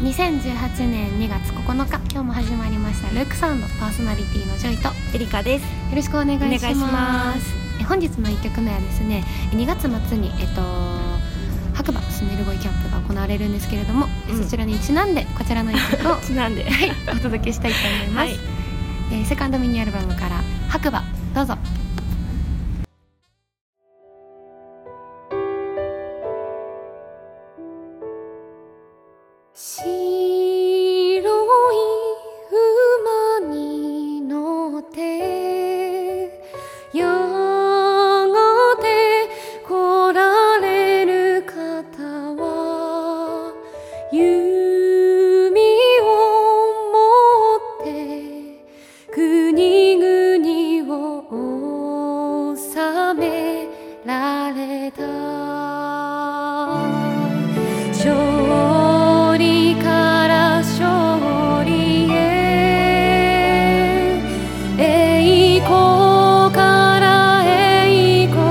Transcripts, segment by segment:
2018年2月9日、今日も始まりましたルークサウンド、パーソナリティのジョイとエリカです。 よろしくお願いします。本日の1曲目はですね、2月末に白馬スネルボイキャンプが行われるんですけれども、そちらにちなんでこちらの1曲をちなんで、 はい、お届けしたいと思います、セカンドミニアルバムから白馬、どうぞ。白い馬に乗ってやがて来られる方は弓を持って国々を治められた。勝利から勝利へ、栄光から栄光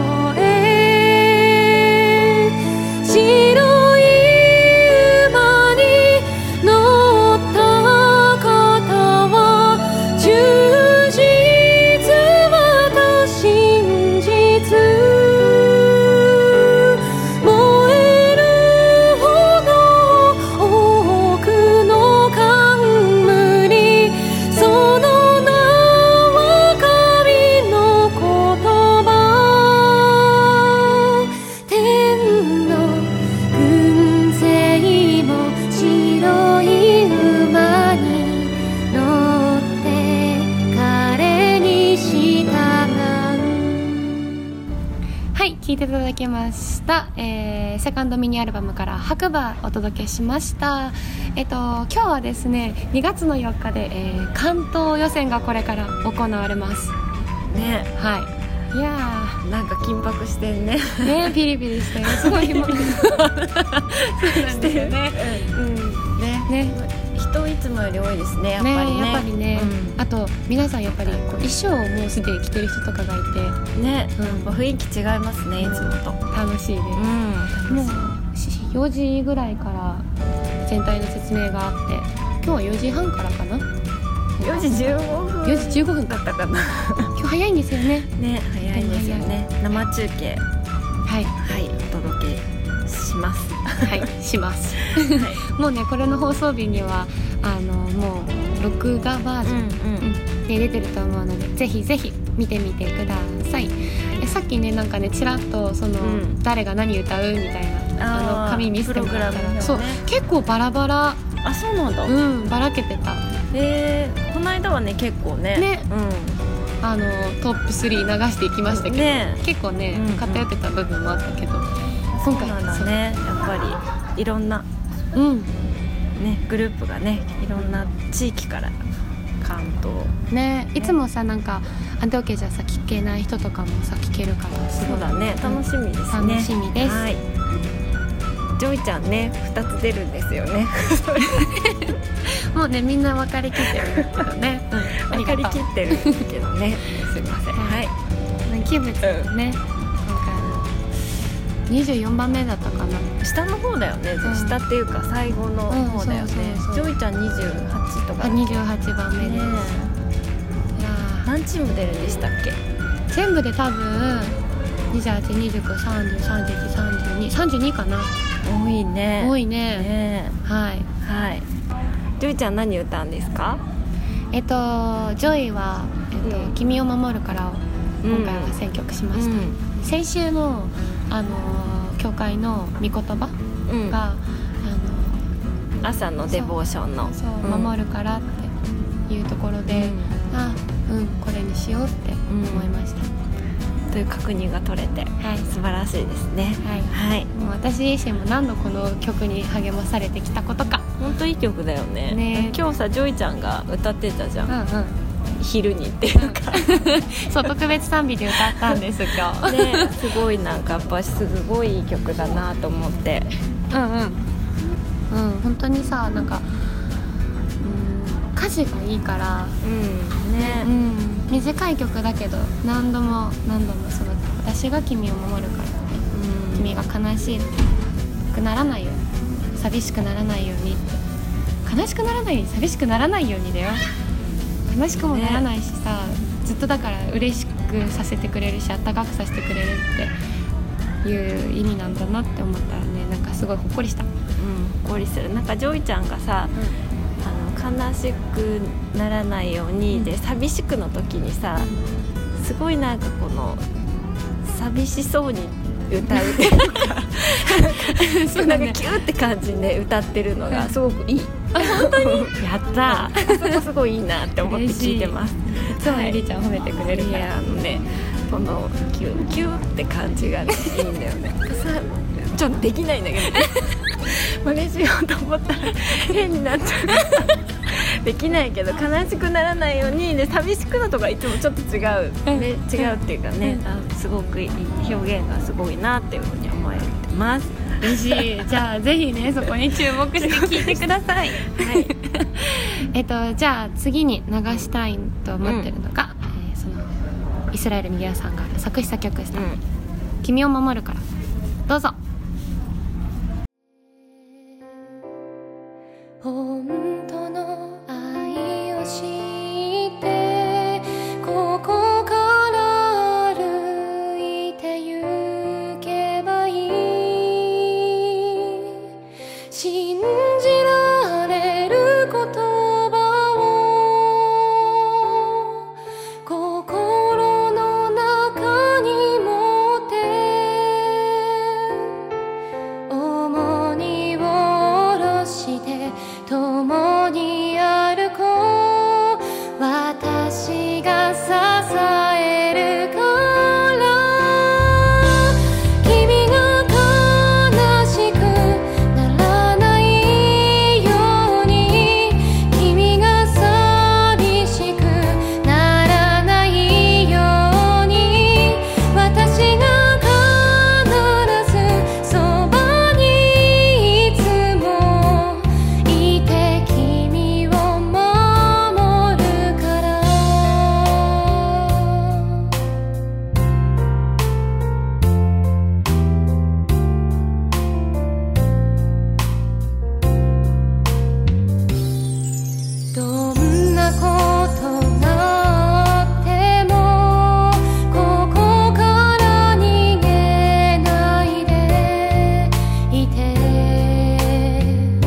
へ、白い馬に乗った方は忠実また真実、聴いていただきました、セカンドミニアルバムから白馬お届けしました。今日はですね2月の4日で、関東予選がこれから行われますね。 はい、いやーなんか緊迫してんね。 ね、ピリピリしてる、すごい今してるね。 ね、 人いつもより多いですね、やっぱりね。 やっぱりね、あと皆さんやっぱりこう衣装をもうすでに着てる人とかがいてね、雰囲気違いますね、いつもと。 楽しいです。もう4時ぐらいから全体の説明があって、今日は4時半からかな、 4時15分 4時15分だったかな。 今日早いんですよね。 ね、早いんですよね。生中継、はい、お届けします。 はい、します。もうね、これの放送日にはもう録画バージョンで出てると思うので、ぜひぜひ見てみてください。さっきね、なんかね、ちらっとその、誰が何歌うみたいな紙見せてもらったら、そう結構バラバラ。 あ、そうなんだ。 ばらけてた。 この間はね、結構ね、 トップ3流していきましたけど、結構ね、偏ってた部分もあったけど、 今回なんだね、やっぱりいろんなね、グループがね、いろんな地域から関東ね、いつもさ、なんかアンテオケじゃさ聞けない人とかもさ聞けるから、すごい。 そうだね、楽しみですね。 楽しみです。 はい、ジョイちゃんね、2つ出るんですよね。 もうね、みんな分かりきってるけどね。 分かりきってるけどね。すいません。はい。 キブツね、24番目だったかな。 下の方だよね、下っていうか最後の方だよね。ジョイちゃん28とか。 28番目です。 何チーム出るんでしたっけ？ 全部で多分28、29、30、31、32、32かな。 多いね。 多いね。はい。 ジョイちゃん何歌うんですか？ ジョイは君を守るからを今回は選曲しました。先週の教会の御言葉が、 朝のデボーションの守るからっていうところで、これにしようって思いました。 という確認が取れて、素晴らしいですね。 もう私自身も何度この曲に励まされてきたことか。 本当いい曲だよね。今日さ、ジョイちゃんが歌ってたじゃん。昼にっていうか、 そう、特別賛美で歌ったんです今日。 ね、すごいなんかやっぱすごいいい曲だなと思って。 本当にさ、なんか歌詞がいいから、短い曲だけど何度もその私が君を守るから、君が悲しくならないように、寂しくならないようにって悲しくならない寂しくならないようにだよ。悲しくもならないしさ、ずっとだから嬉しくさせてくれるしあったかくさせてくれるっていう意味なんだなって思ったらね、なんかすごいほっこりした。 ほっこりする。なんかジョイちゃんがさ、悲しくならないようにで寂しくの時にさ、すごいなんかこの寂しそうに歌うっていうかそうなんかキューって感じで歌ってるのがすごくいい。本当にやったー、そこすごいいいなって思って聞いてます。 そう、エリちゃん褒めてくれるから。 いやね、このキューって感じが、ね、いいんだよね。さちょっとできないんだけどね真似しようと思ったら変になっちゃうできないけど、悲しくならないようにで寂しくのとかいつもちょっと違う、ね、違うっていうかね、すごくいい表現がすごいなっていうふうに思えてます。 嬉しい。じゃあぜひねそこに注目して聞いてくださいはいじゃあ次に流したいと思ってるのが、そのイスラエル・ミゲアさんが作詞作曲した「君を守る」からどうぞ。 本当の愛を知ってここから歩いて行けばいい、信じられる言葉を心の中に持って重荷を下ろして共に歩こう、私が支えるから君が悲しくならないように、君が寂しくならないように、私が必ずそばにいつもいて君を守るから。どんなことがあってもここから逃げないでいて、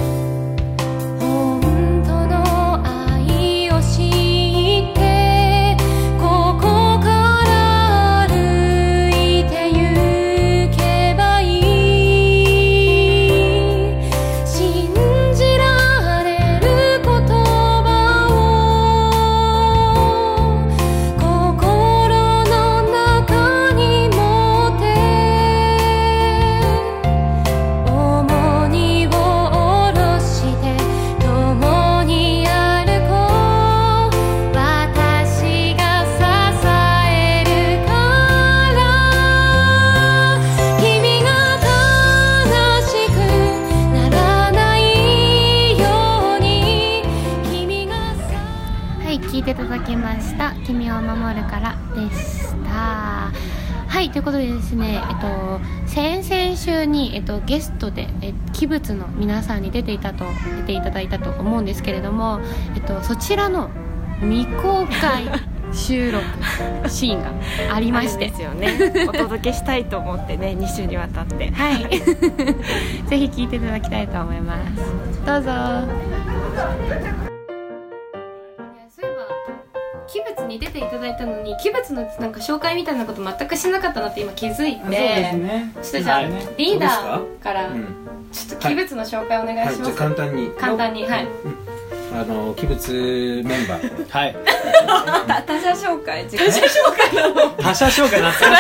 本当の愛を知ってここから歩いて行けばいい、信じられる言葉を心の中に持って重荷を下ろして共に歩こう、私が支えるから君が悲しくならないように、君がはい、聞いていただきました「君を守るから」でした。はい、ということでですね、先々週に、ゲストで、鬼物の皆さんに出ていただいたと思うんですけれども、そちらの未公開収録シーンがありましてですよねお届けしたいと思ってね2週にわたってはいぜひ聞いていただきたいと思います。どうぞ。そういえば鬼物に出ていただいたのに鬼物のなんか紹介みたいなこと全くしなかったなって今気づいて、 そうですね、 ちょっとじゃあ、 はい、 リーダーからちょっと鬼物の紹介お願いします。 じゃあ簡単にはい、 鬼物メンバーはい他者紹介自己紹介他者紹介なって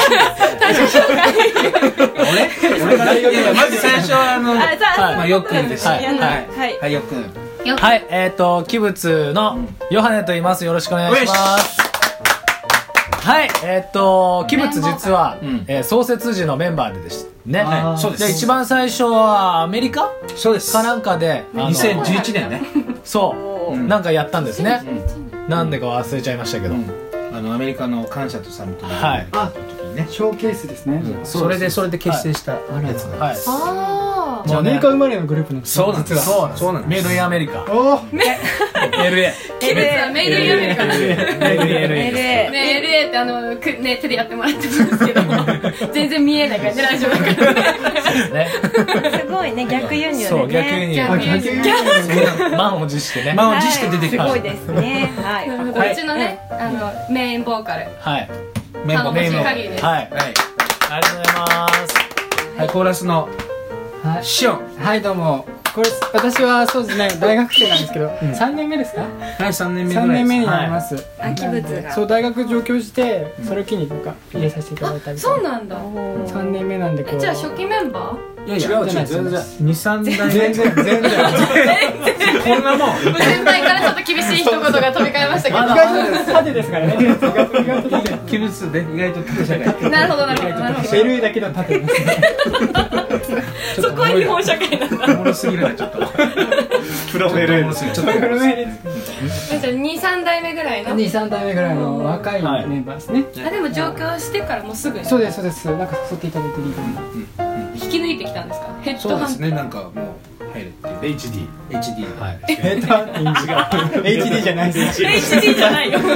俺から言うまず最初はよっくんです。 はいよっくん。 はい、鬼物のヨハネと言います。よろしくお願いします。はい、鬼物実は、創設時のメンバーでですね。 そうです。 で一番最初はアメリカそうですかなんかで 2011年ね。 そうなんかやったんですね。なんでか忘れちゃいましたけど、 アメリカの感謝とサミットのはい、 時にね、 ショーケースですね。 それで結成したやつなんです。 あアメリカ生まれのグループなんです。 そうなんです。 そうなんです。メイドインアメリカ。 おお。 LA。 キブツはメイドインアメリカ。 LA。 LA ってね手でやってもらってるんですけども全然見えないからねラジオだからね。 すごいね逆輸入でね。 そう逆輸入。満を持してね。 満を持して出てきた。 すごいですね。はい。 こっちのねメインボーカル。 はい。 メインボーカル。 限りです。 はい。ありがとうございます。 はいコーラスのシオン。 はいどうも。これ私はそうですね大学生なんですけど3年目ですか。 はい3年目ぐらいです。 3年目になります。 キブツが。 そう大学上京してそれを機になんか入れさせていただいたり。 そうなんだ。 3年目なんでこう。 じゃあ初期メンバー？ いやいや違う全然2、3代全然こんなもん先輩からちょっと厳しい一言が飛び交いましたけど。 意外と縦ですからね。意外と縦。 キブツで意外と縦社会。 なるほどなるほどなるほど。 ベルだけの縦ですね。 そこは日本社会なんだ。 おもろすぎるなちょっと。 プロフェル。 ちょっと黒目です。 じゃあ2、3代目ぐらいの。 2、3代目ぐらいの若いメンバーですね。 あでも上京してからもうすぐに。 そうですそうです。なんか誘っていただいてリードに。 引き抜いてきたんですか。ヘッドそうハンですねなんかもう入るっていう HD はいヘッドハンティングが HD じゃないです。 HD じゃないよ。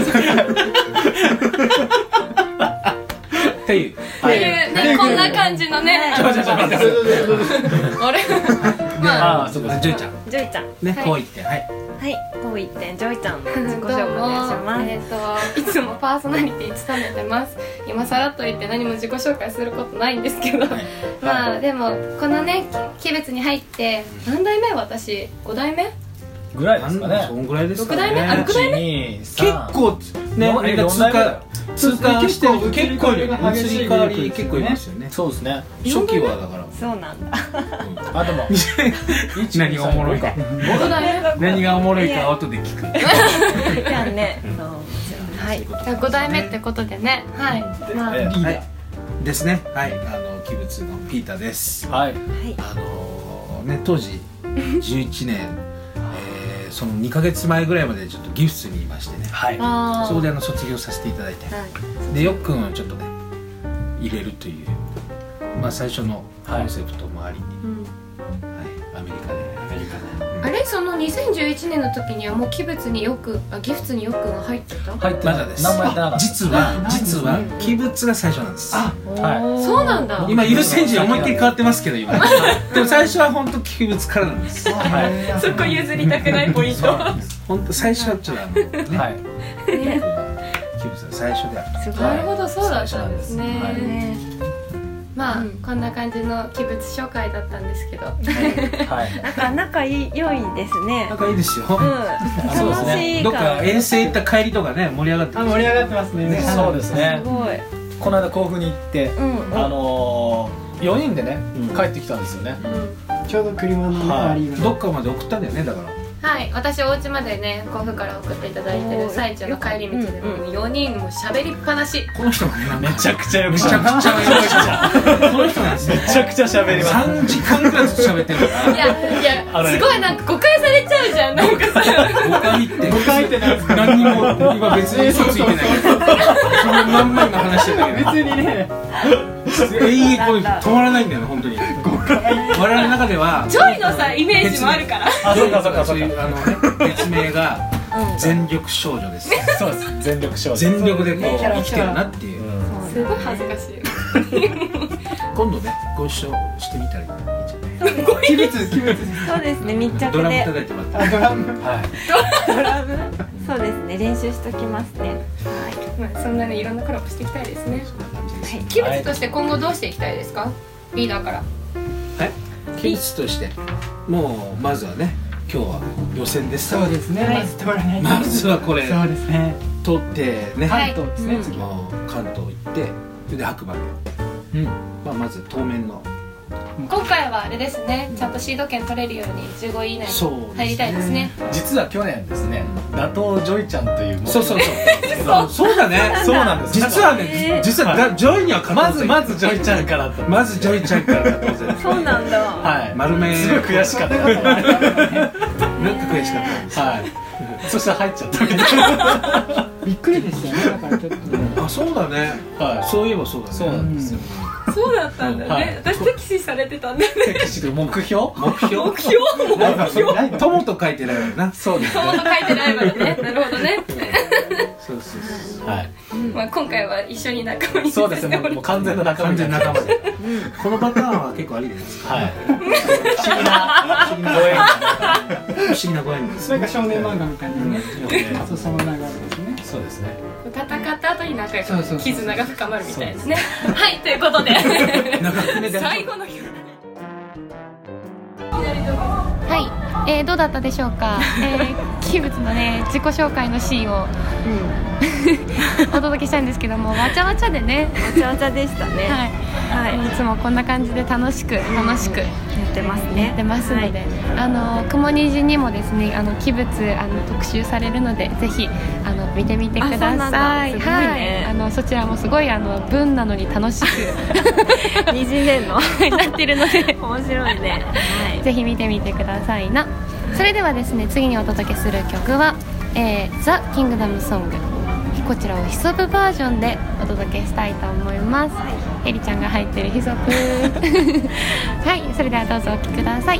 っていうねこんな感じのね。あれ。 ああそうかジョイちゃんジョイちゃん。 ねこう言ってはいはいこう言ってジョイちゃんの自己紹介お願いします。 いつもパーソナリティ務めてます。今さらっと言って何も自己紹介することないんですけど、まあでもこのねキブツに入って何代目私5代目ぐらいですかね。 そんぐらいですか 6代目あね 6代目結構ねみんな通過してる結構移り変わり結構いますよね。 そうですね。 初期はだからそうなんだ。 あでも何がおもろいか 5代目何がおもろいか後で聞く。 じゃあねはい 5代目ってことでねはいまあはいですねはいキブツのピーターです。 はい。 ね当時11年その2ヶ月前ぐらいまでちょっとギフスにいましてね。 はい。 そこで卒業させていただいてでよっくんをちょっとね入れるというまあ最初のコンセプトもありにアメリカであれその2011年の時にはもうキブツによくギフツによくんが入ってた。 入ってまだです。 名前出なかった。 実はキブツが最初なんです。 そうなんだ。 今優先順思いっきり変わってますけど今でも最初は本当キブツからなんです。 そこ譲りたくないポイント。 本当最初はちょっとねはい。 キブツは最初である。 なるほどそうだったんですはね。まあこんな感じのキブツ紹介だったんですけど。 はい。 なんか仲良いですね。 仲いいですよ。 楽しいどっか遠征行った帰りとかね盛り上がって盛り上がってますね。 そうですね。 すごい。 この間甲府に行って4人でね帰ってきたんですよね。 ちょうど車の周りどっかまで送ったんだよねだから。 はい私お家までね甲府から送っていただいてる最中の帰り道でも4人も喋りっぱなし。 この人がねめちゃくちゃよくめちゃくちゃこの人なんですよ。 めちゃくちゃ喋ります。 3時間くらいずつ喋ってるから。 いやすごいなんか誤解されちゃうじゃんなんかさ。 誤解って何にも今別に嘘ついてないからそのまんま今話してたけど別にね永遠これ止まらないんだよね本当に。我々の中ではジョイのさイメージもあるから。 あそうかそうかそうか。 別名が全力少女です。 そうです。全力少女。 全力でこう生きてるなっていう。 すごい恥ずかしい。 今度ねご一緒してみたらいいんじゃない。 キブツそうですね密着で。 ドラム叩いてもらって。 ドラムドラムそうですね練習しときますね。 まあそんなにいろんなコラボしていきたいですね。 そんな感じです。 キブツとして今後どうしていきたいですかリーダーから。 キブツとしてもうまずはね今日は予選ですから。 そうですねまずはこれそうですね取ってね関東ですね次もう関東行ってそれで白馬でまあまず当面の今回はあれですねちゃんとシード権取れるように15位以内に入りたいですね。 実は去年ですね打倒ジョイちゃんというそうそうだね。 そうなんです。 実はジョイにはまずジョイちゃんからと。 まずジョイちゃんから当然。 そうなんだ。 はい丸めすごい悔しかった。 なんか悔しかったんです。 はい。そしたら入っちゃったみたいな。 びっくりでしたよねだからちょっと。 あそうだね。 はい。 そういえばそうだね。 そうなんですよ。 そうだったんだね。私敵視されてたんだね。 敵視と目標目標友と書いてライバルな。そうですね。 友と書いてライバルね。なるほどね。 そうそう。 はい。 まあ今回は一緒に仲間に。 そうですね。もう完全な仲間。 完全な仲間で。このパターンは結構ありですか。 はい。不思議なご縁。 不思議なご縁です。 それが少年漫画みたいなね。その流れですね。 そうですね。 戦った後に仲良く絆が深まるみたいですね。 そうはい、ということでで最後の曲。 はい、どうだったでしょうか。キブツのね自己紹介のシーンを、お届けしたんですけども、わちゃわちゃでね、 わちゃわちゃでしたね。 はい、いつもこんな感じで楽しくやってますね。 やってますので、雲虹にもですね、キブツ特集されるので、ぜひ見てみてください。はい、そちらもすごい文なのに楽しく虹ねんのなってるので面白いね。はい、 ぜひ見てみてくださいな。それではですね、次にお届けする曲は、ザ・キングダムソング、こちらをヒソプバージョンでお届けしたいと思います。エリちゃんが入ってるヒソプはい、それではどうぞお聴きください。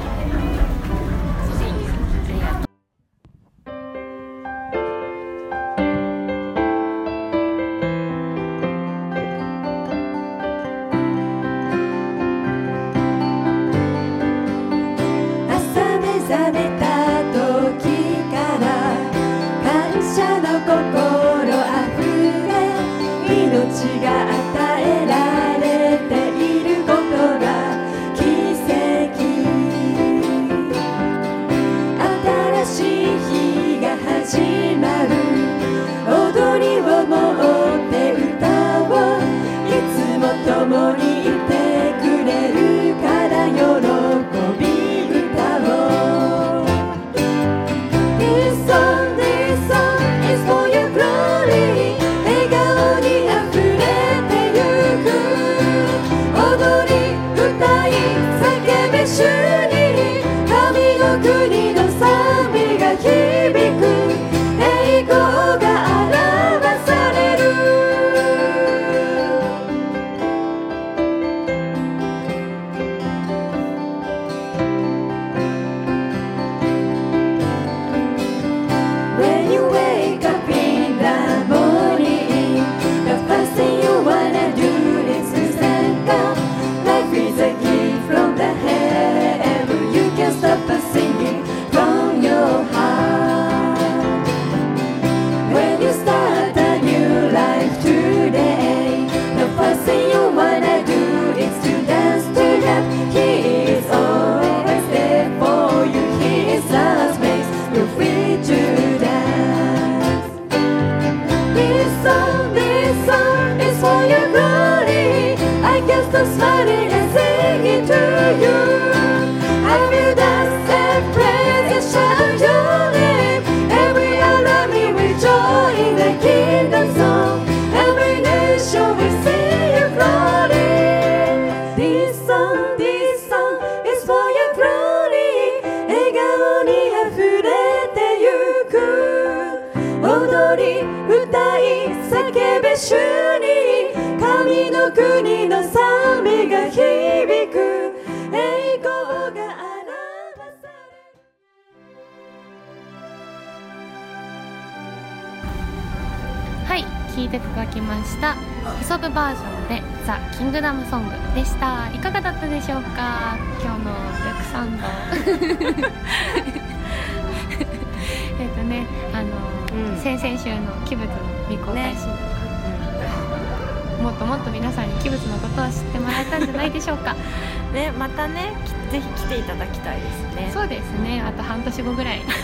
聴いていただきましたヒソプバージョンでザ・キングダムソングでした。いかがだったでしょうか、今日のレクサンドね、先々週の鬼物の未公開シーン、もっともっと皆さんに鬼物のことを知ってもらえたんじゃないでしょうかね、またね、ぜひ来ていただきたいですね。 そうですね、あと半年後ぐらいい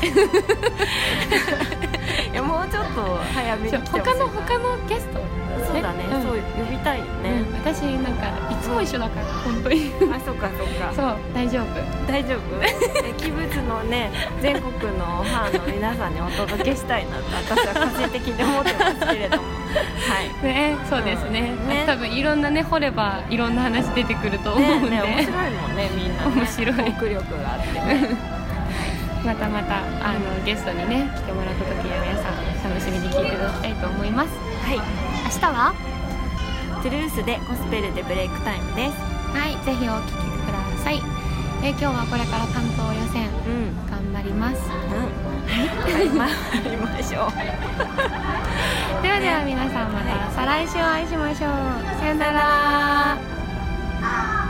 や、もうちょっと早めに来てほしい。 他のゲスト、 そうだね、そう呼びたいよね。 私なんかいつも一緒だから本当にあ、そうかそうか、 そう、大丈夫大丈夫鬼物のね、全国のファンの皆さんにお届けしたいなと私は個人的に思ってますけれどもはいね、そうですね、多分いろんなね、掘ればいろんな話出てくると思うんで、 面白いもんね、みんなね、 面白いトーク力があってねまたゲストにね来てもらった時は皆さん楽しみに聞いていただきたいと思います。はい、明日はトゥルースでゴスペルでブレイクタイムです。 はい、ぜひお聴きください。今日はこれから関東予選、頑張ります。 頑張りましょう。 ではでは皆さんまた再来週お会いしましょう。さよなら。